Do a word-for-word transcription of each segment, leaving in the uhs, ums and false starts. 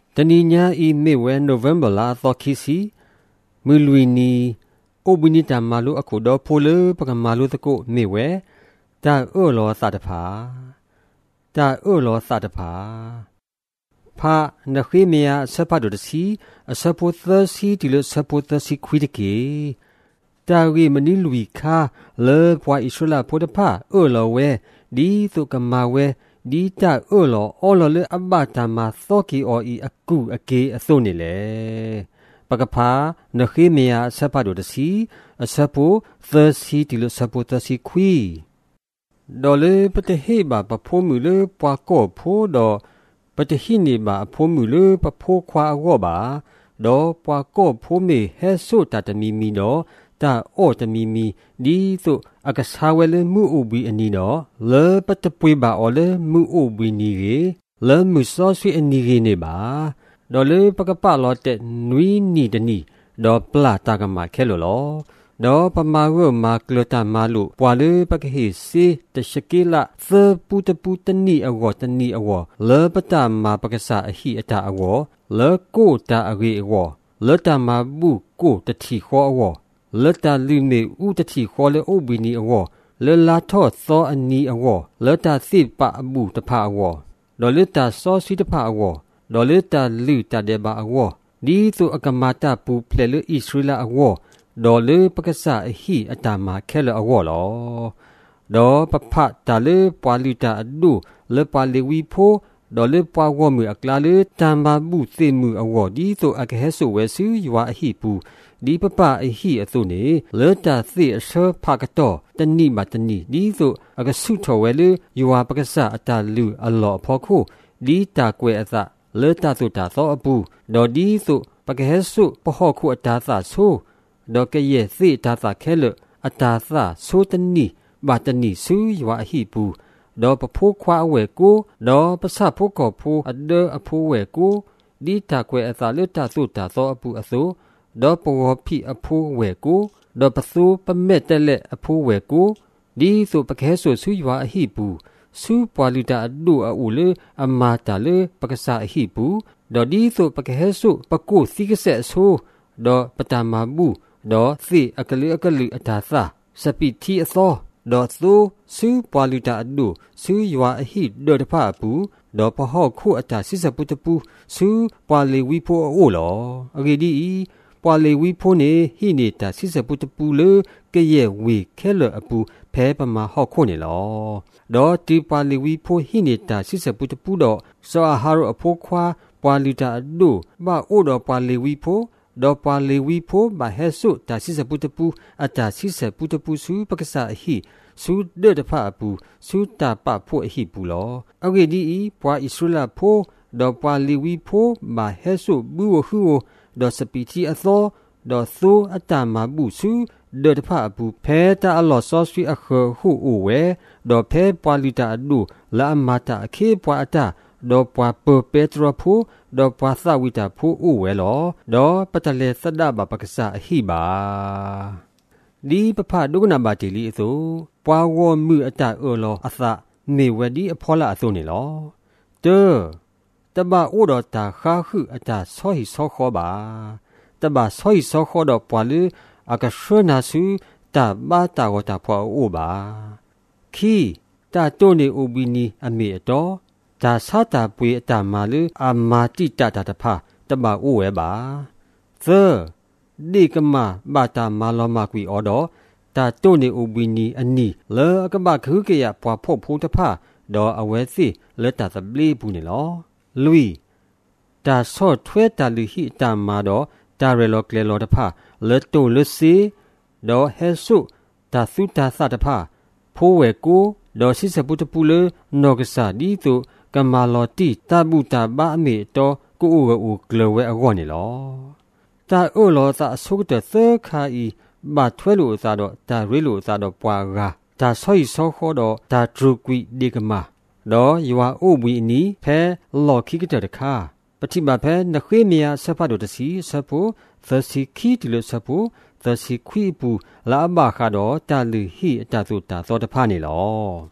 တနီညာဤမေဝဲနိုဗ ెంబర్ လာသောခီစီမူလူနီအိုဘနီတမာလူအခုတော့ဖိုလပကမာလူတကုမေဝဲတာအောလောသတဖာတာအောလောသတဖာဖာနခိမယာဆပဒုတစီအစပုသစီတီလစပုသစီခွိတကေတာဝေမနီလူခါလေပွားဣရှလာဖိုတဖာအောလောဝဲဒီသုကမာဝဲဒီတာအောလောအောလောလေအဘတာမာသောကီအောဤအကုအကေအစုံနေလေပကဖာနခိမယာဆပဒုတစီအစပုသစီတီလစပုသစီခွိဒေါ်လေပတဟေဘာပဖိုးမူလေပွားကောဖိုးတော့ပတဟိနေဘာအဖိုးမူလေပဖိုးခွာအောဘာဒေါ်ပွားကောဖိုးမေဟဲဆိုတတမီမီတော့တာအောတမီမီဒီသို့အကစားဝဲလေမှုဥဘီအနီတော့လေပတပွေဘာအော်လေမှုဥဘီနီရေလေမှုစောဆွေအနီရေနေပါဒေါ်လေပကပလောတဲ့နွီနီတနီဒေါ်ပလာတာကမှာခဲလို့လောဒေါ်ပမာဝမာကလတာမာလူပွာလေပကဟိစီတရှကေလာသပူတပူတနီအဝတနီအဝလေပတမာပကဆာအဟိအတာအဝလေကိုတာအရေအဝလေတမာဘူးကိုတတိခောအဝလေတာလူမေဥတတိခောလေအိုဘီနီအဝလေလာထောသောအနီအဝလေတာစိပအဘူးတဖအဝဒေါ်လေတာစောစီတဖအဝဒေါ်လေတာလူတာဒေဘာအဝဒီသူအကမာတာပူဖလေလေဣသရေလအဝဒေါ်လေပကဆာအဟိအတာမာခဲလအဝလောဒေါ်ပဖတ်တာလေပွာလီတာအဒုလေပါလီဝီဖိုဒေါ်လေပွာဝမှုအကလာလေတမ်ဘာဘူးသေမှုအဝဒီဆိုအကဟဲဆိုဝဲစုယွာအဟိပူဒီပပအဟိအစုနေလေတာသေအရှဖာကတော့တနိမတနိဒီဆိုအကဆုထောဝဲလေယွာပကဆာအတာလူအလောဖောခုဒီတာကွဲအသလေတာသုတာသောအပူဒေါ်ဒီဆိုပကဟဲဆုပဟောခုအတာသဆိုဒေါကရဲ့သေတာသခဲလအတာသဆိုတနိဘာတနိဆူယွာအဟိပူဒေါပဖိုးခွာအဝဲကိုဒေါပစဖိုးကောဖိုးအဒအဖိုးဝဲကိုဒီတာကွဲအသလေတာသုတာသောအပူအစိုဒေါပဝဖိအဖိုးဝဲကိုဒေါပသုပမက်တလက်အဖိုးဝဲကိုဒီဆိုပခဲဆိုဆူယွာအဟိပူဆူပွာလီတာအဒုအူလေအမာတာလေပကဆာအဟိပူဒေါဒီဆိုပခဲဆိုပကုစီကဆက်ဆိုဒေါပတမာဘူးဒေါ်စီအကလေးအကလေးအတာသာစပိတီအသောဒေါ်သူဆူပွာလီတာအဒုဆူယွာအဟိဒေါ်တဖာပူဒေါ်ပဟောခုအတာစိစပုတပူဆူပွာလီဝီဖိုအိုလောအဂေဒီပွာလီဝီဖိုနေဟိနေတာစိစပုတပူလေကရဲ့ဝေခဲလအပူဖဲပမာဟော့ခုနေလောဒေါ်တီပွာလီဝီဖိုဟိနေတာစိစပုတပူတော့စောဟာရအဖိုးခွာပွာလီတာအဒုဘာအိုဒေါ်ပွာလီဝီဖိုဒေါ်ပါလီဝီဖိုဘာဟဲဆုတာစိစပုတပူအတာစိစပုတပူစုပကဆာအဟိစုဒေတဖာပူစုတာပဖို့အဟိပူလောအဂေဒီပွာဣစရလဖိုဒေါ်ပါလီဝီဖိုဘာဟဲဆုဘူးဝဟူဒေါ်စပီတီအသောဒေါ်သုအတာမဘူးစုဒေတဖာပူဖဲတာအလောဆောဆွီအခဟူအိုဝဲဒေါ်ဖဲပွာလီတာအဒုလာအမတာအခေပွာအတာဒေါ်ပွာပပက်ထရဖူဒေါ်ပွာသဝိတာဖူဥဝဲလောဒေါ်ပတလေသဒ္ဒဘာပကဆာအဟိပါဒီပဖဒုကနာဘာတီလီအစိုပွာဝမှုအတအောလောအသနေဝဒီအဖောလာအစိုနေလောတေတဘအိုတော်တာခါခုအတဆောဟိဆောခောပါတဘဆောဟိဆောခောတော့ပွာလူအကရှနာစုတဘာတာဝတာဖွာအိုပါခီတာတိုနေဥဘီနီအမေတော်ဒါဆာတာပွေအတမာလူအမာတိတတာတဖာတဘအိုဝဲပါသဒီကမဘာတာမာလောမကွီအော်တော့တာတိုနေဥဘီနီအနီလေကဘခုကေယပွားဖို့ဖို့တဖာဒေါ်အဝဲစီလက်တာသပလီဘူးနေလောလူီတာဆော့ထွဲတာလူဟိတာမာတော့တာရလောကလေလောတဖာလက်တိုလစီဒေါ်ဟဲဆုတာသုတာသတဖာဖိုးဝဲကိုဒေါ်စိစပုတပူလေနောကဆာဒီတုကမာလောတိတပုတာဘာအမေတော့ကိုအိုဝဲကလဝဲအကောနေလောတာအိုလောသာအဆုတ်တဲ့သခါဤဘာထွဲလို့သာတော့တာရွေးလို့သာတော့ပွာကားဒါဆော့ဆောခေါ်တော့ဒါဒရုကွီဒီကမာတော့ယွာအိုဝီနီဖဲလော်ခိကတဲ့ခါပတိမဖဲနခွေမီယာဆဖတ်တော့တစီဆဖို့သစီခီတီလို့ဆဖို့သစီခွီပူလာဘခါတော့တာလူဟိအတသုတာသောတဖာနေလောဒ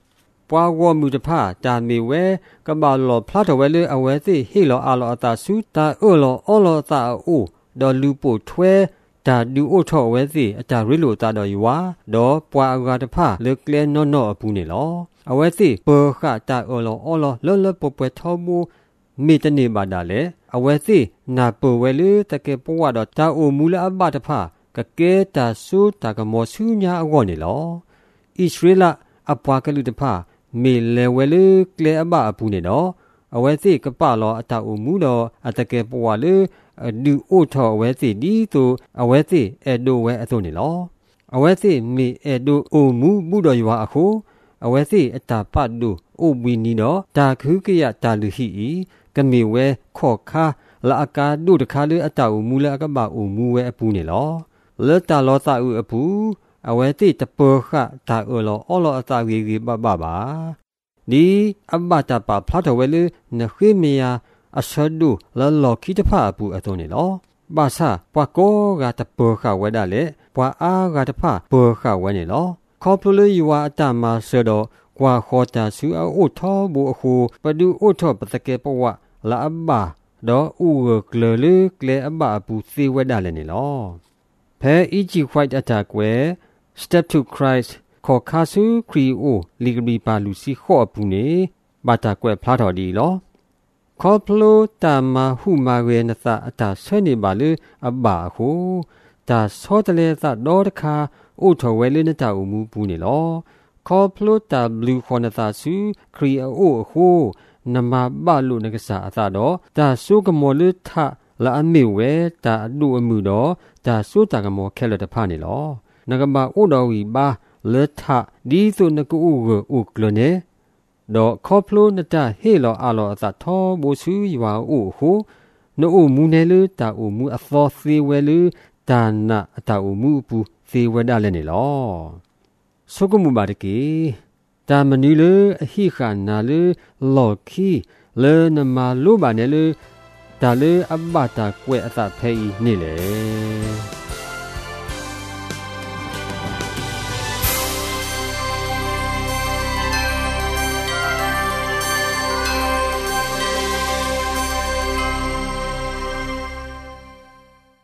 ပွားဝမှုတဖာတာမီဝဲကဘာလောဖလာတော်ဝဲလေအဝဲစီဟီလောအာလောအတာစုတာအောလောအောလောတာအိုဒေါ်လူပို့ထွဲတာဒူအိုထော်ဝဲစီအတာရီလိုတာတော်ယူဝါဒေါ်ပွားအကတဖာလေကလဲနော့နော့အပူနေလောအဝဲစီပေခတာအောလောအောလောလောလောပပွဲထောမှုမိတနေပါတာလေအဝဲစီနာပဝဲလေတကေပွားတော့တာအိုမူလအဘတဖာကကဲတာဆုတာကမောဆူညာအဝေါ်နေလောဣသရေလအပွားကလူတဖာမေလေဝဲလေကလဲအဘအပူနေတော့အဝဲစီကပလောအတာအိုမူလောအတကေပွားလေဒူအိုထော်ဝဲစီဒီတိုအဝဲစီအဲဒိုဝဲအစုံနေလောအဝဲစီမေအဲဒိုအိုမူမှုတော်ရွာအခုအဝဲစီအတာပတ်ဒူအိုဝီနီတော့တာခုကရတာလူဟီဤကမေဝဲခော့ခါလာအကာဒုတခါလေအတာအိုမူလအကပအိုမူဝဲအပူနေလောလတာလောစာဥအပူအဝဲစီတပေခတာအောလောအောလောအတာဝီဝီပပပါဒီအဘတာပါဖလာတော်ဝဲလေနခိမယာအဆဒူလလောခိတဖာပူအသွနေလောဘာသာပွားကောကတပေခဝဲဒါလေပွာအားကတဖာပေခဝဲနေလောခေါပလူယူဝါအတမဆဒကွာခေါ်တာဆူအိုထောဘူအခုပဒူအိုထောပတကေပဝလာအဘဒေါ်ဥကလလေကလေအဘပူစီဝဲဒါလေနေလောဖဲအီဂျီခွိုက်အတာကွယ် Step to Christ ခေါ်ခါဆူခရီအိုလီဂရီပါလူစီခေါ်ပူနေဘာတာကွယ်ဖလာတော်ဒီလောခေါပလိုတာမဟုမာဝဲနသအတာဆွနေပါလေအဘဟုတာဆောတလေသဒေါ်တခါအိုထော်ဝဲလေနတာအမှုပူနေလောခေါပလိုတာဘလူးခေါ်နသဆူခရီအိုအခုနမဘလုနကစားအသာတော့တာဆုကမောလထလာအမေဝဲတာအလူအမှုတော့တာဆုတာကမောခဲလတဖာနေလောနကဘာအိုတော်ဝီပါလေထဒီဆုနကူဥကလနေတော့ခေါပလိုနတာဟေလောအလောအသာထောဘူဆူရွာအိုဟုနို့မူနေလူတာအိုမူအသောစီဝဲလူဒါနာအတာအိုမူပူစီဝဲဒါလည်းနေလောဆုကမှုပါတကေတာမနီလေအဟိခာနာလေလော်ခီလေနမလိုပါနေလေဒါလေအဘတာကွဲအသာဖဲဤနေလေ